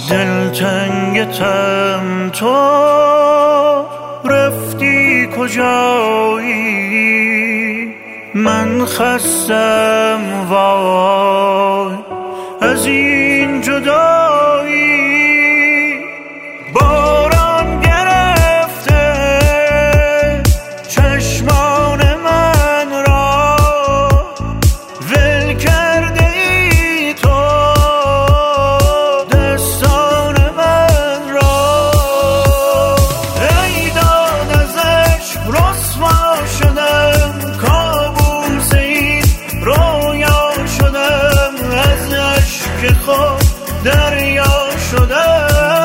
دلتنگتم، تو رفتی کجایی؟ من خستم وای از این جدایی. باران گرفته چشمان من را، ول کرده ای تو دستان من را. ای داد از عشق رسوا شدم، کابوس این رویا شدم، از اشک خود دریا شدم.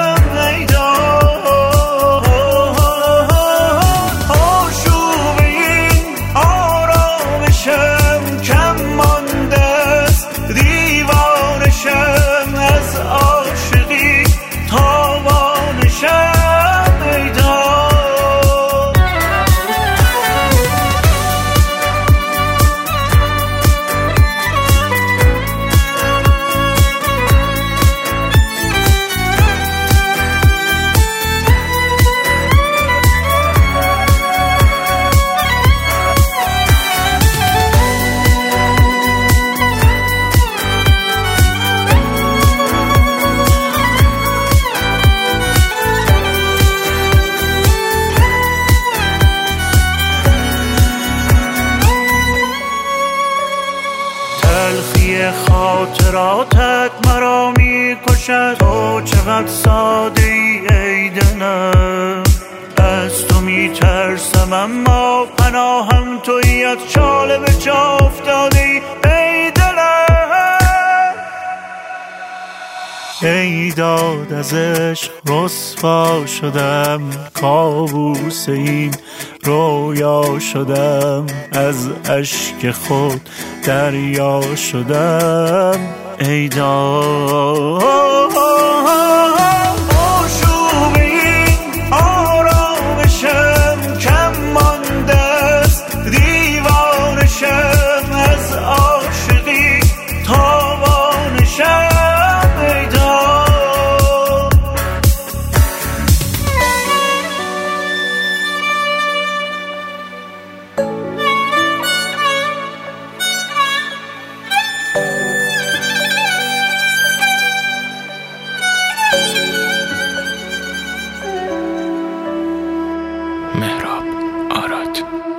تلخی خاطراتت مرا می کشد، تو چقدر ساده ای دلم. از تو می ترسم اما پناهم تویی، از چاله به جا افتاده ای دلم. ای داد از عشق رسوا شدم، کابوس این رویا شدم، از اشک خود دریا شدم. ای داد آشوب این آرامشم، کم مانده است دیوانشم، از عاشقی تاوانشم. ای داد مهراب آراد.